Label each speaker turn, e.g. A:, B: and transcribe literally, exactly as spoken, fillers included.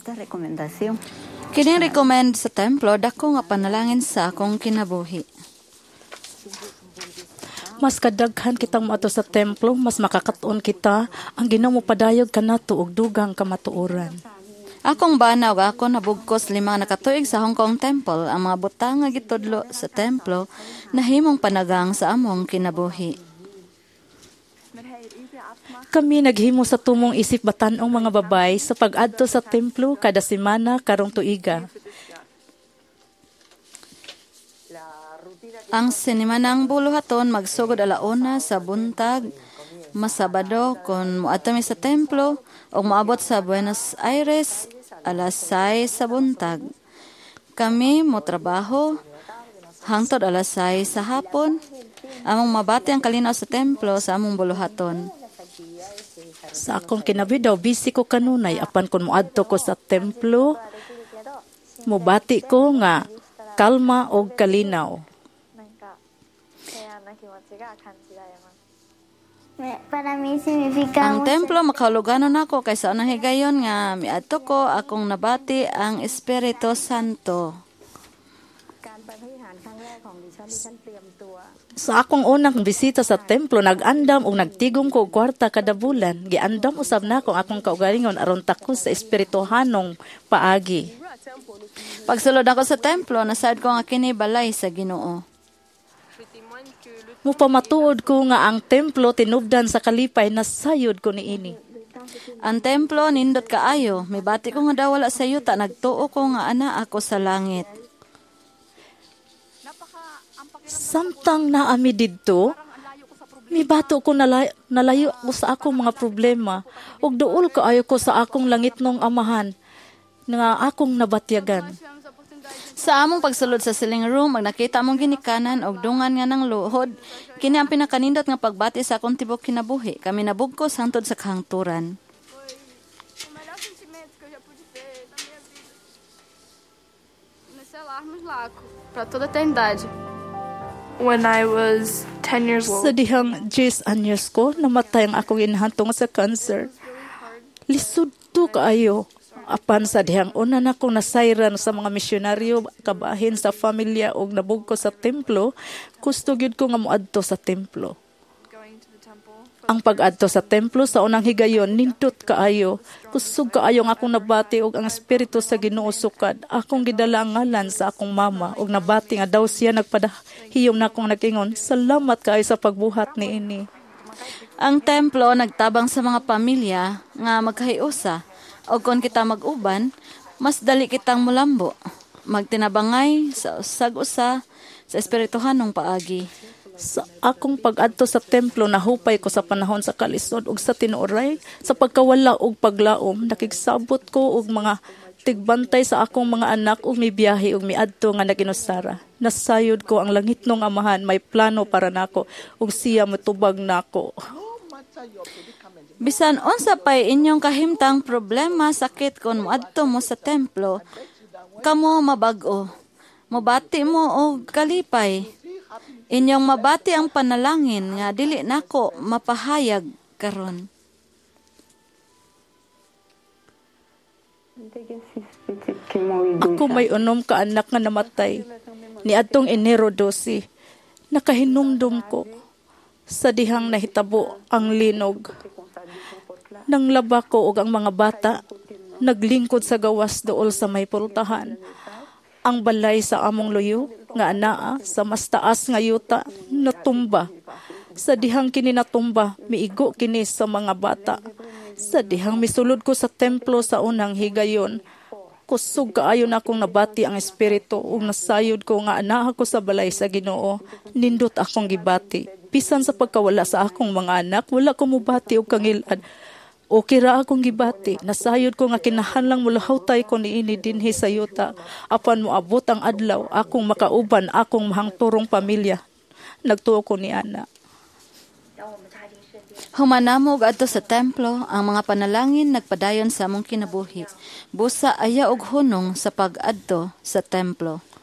A: esta recomendación.
B: Kining recommend sa templo dako nga panalangin sa akong kinabuhi.
C: Mas kadaghan kitang maato sa templo, mas makakaton kita ang Ginoo padayog kanato og dugang kamatuoran.
B: Akong banaw ako nabugkos lima nakatuig sa Hong Kong Temple ang mga butang nga gitudlo sa templo nahimong panagang sa among kinabuhi.
C: Kami naghimo sa tumong isip batan-ong mga babay sa pag-adto sa templo kada semana karong tuiga.
B: Ang sinimanang buluhaton magsugod alauna sa buntag, masabado kung muadto mi sa templo o maabot sa Buenos Aires alas sais sa buntag. Kami mo trabaho hangtod alas sais sa hapon. Among mabati ang kalinaw sa templo sa among buluhaton.
C: Sa akong kinabi daw, busy ko kanunay. Apan kung muadto ko sa templo, mubati ko nga kalma o kalinaw.
B: Ang templo makauluganon ako kaysa unang higayon nga miadto ko akong nabati ang Espiritu Santo.
C: Sa akong unang bisita sa templo, nag-andam o nagtigom ko og kwarta kada bulan. Giandam usab na akong akong kaugalingon aron takos sa espirituhanong paagi.
B: Pagsulod ako sa templo, nasad ko nga kini balay sa Ginoo.
C: Mupamatuod ko nga ang templo tinubdan sa kalipay, nasayod ko niini.
B: Ang templo nindot kaayo, mibati ko nga daw wala sa yuta, nagtuo ko nga ana ako sa langit.
C: Samtang naami didto, mibato ko nalayo, nalayo ko sa akong mga problema ug duol kaayo ko sa akong langitnong amahan nga akong nabatyagan.
B: Sa among pagsulod sa siling room, mag nakita among ginikanan og dungan nga ng luhod, kini ang pinakanindot nga pagbati sa akong tibok kinabuhi. Kami nabugkos hangtod sa kahangturan.
D: Para toda a eternidade. When I was ten years old.
C: Sa dihang diyes anyos ko, namatay ang akong inhantong sa cancer. Lisod to kaayo. Apan sa dihang una na akong nasayran sa mga misyonaryo, kabahin sa pamilya o nabugko sa templo, gusto gyud ko nga moadto sa templo. Ang pag-adto sa templo sa unang higayon, nindot kaayo. Kusog kaayo nga akong nabati og ang Espiritu sa Ginoo sukad. Akong gidala ang ngalan sa akong mama og nabati nga daw siya nagpadahiyom na akong nagingon. Salamat kaayo sa pagbuhat niini.
B: Ang templo nagtabang sa mga pamilya nga magkahiusa. O kung kita mag-uban, mas dali kitang mulambo. Magtinabangay sa usag-usa sa espirituhanong paagi.
C: Sa akong pag-adto sa templo, nahupay ko sa panahon sa kalisod ug sa tinuoray, sa pagkawala ug paglaom, nakigsabot ko og mga tigbantay sa akong mga anak ug mibiyahe ug miadto nga naginusara. Nasayod ko ang langitnong amahan, may plano para nako ug siya motubag nako.
B: Bisan unsa pay inyong kahimtang problema, sakit kon moadto mo sa templo, kamo mabag-o. Mobati mo og kalipay. Inyong mabati ang panalangin nga dili nako mapahayag karon.
C: Ako may unom ka anak nga namatay. Niadtong Enero dose, nakahinumdum ko sa dihang nahitabo ang linog. Nang laba ko og ang mga bata, naglingkod sa gawas dool sa may pultahan. Ang balay sa among luyo, nga anaa, sa mas taas nga yuta, natumba. Sa dihang kini natumba, miigo kini sa mga bata. Sa dihang misulod ko sa templo sa unang higayon, kusog kaayon akong nabati ang espiritu ug nasayod ko nga anaa ko sa balay sa Ginoo, nindot akong gibati. Bisan sa pagkawala sa akong mga anak, wala ko mubati og kangilad. O kira akong gibati, nasayod ko nga kinahanglang mulahawtay ko niini dinhi sa yuta. Apan moabot ang adlaw, akong makauban, akong mahangturong pamilya. Nagtuo ko ni ana.
B: Humanamog adto sa templo, ang mga panalangin nagpadayon sa among kinabuhi. Busa aya og hunong sa pag-adto sa templo.